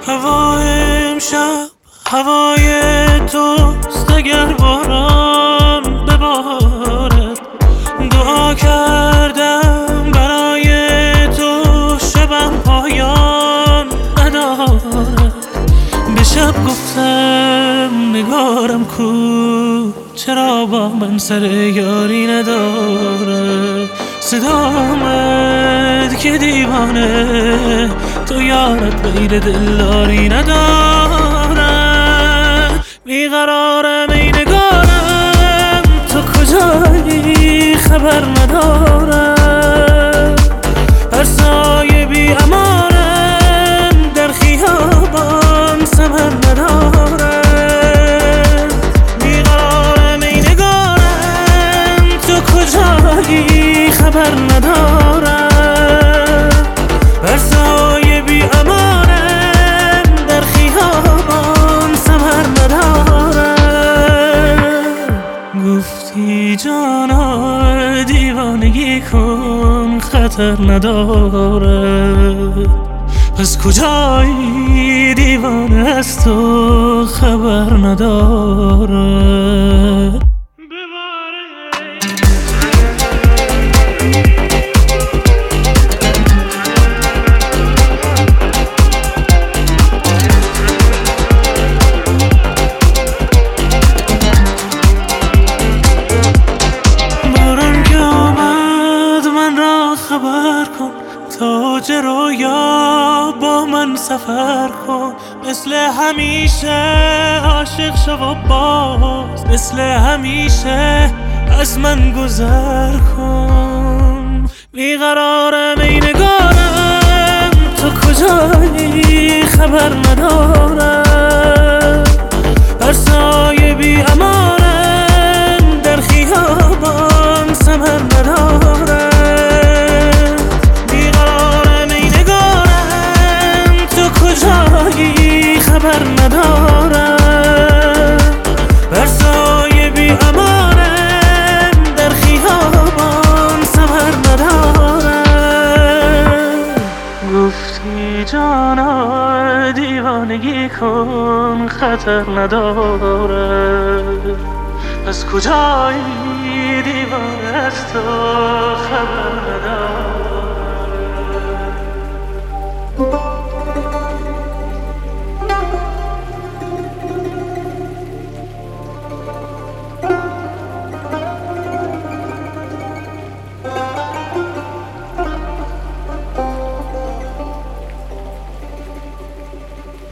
هوای امشب هوای توست، اگر باران ببارد. دعا کردم برای تو شبم پایان ندارد. به شب گفتم نگارم کو، چرا با من سر یاری نداره. صدا آمد که دیوانه تو یارت غیر دلداری نداره. بیقرارم ای نگارم، تو کجایی خبر ندارم. هر سایه بی امانم در خیابان ثمر نداره. بیقرارم ای نگارم، تو کجایی خبر ندارم. هر سایه بی امانم در خیابان ثمر نداره. گفتی جانا دیوانگی کن خطر نداره. پس کجایی دیوانه از تو خبر نداره. خبر کن تاج رویا با من سفر کن. مثل همیشه عاشق شو و باز مثل همیشه از من گذر کن. بیقرارم ای نگارم، تو کجایی خبر ندارم. هر سایه بی امانم در خیابان ثمر نداره. کجایی خبر ندارم. بر سایه بی امانم در خیابان ثمر ندارم. گفتی جانا دیوانگی کن خطر نداره. از کجایی دیوانه از تو خبر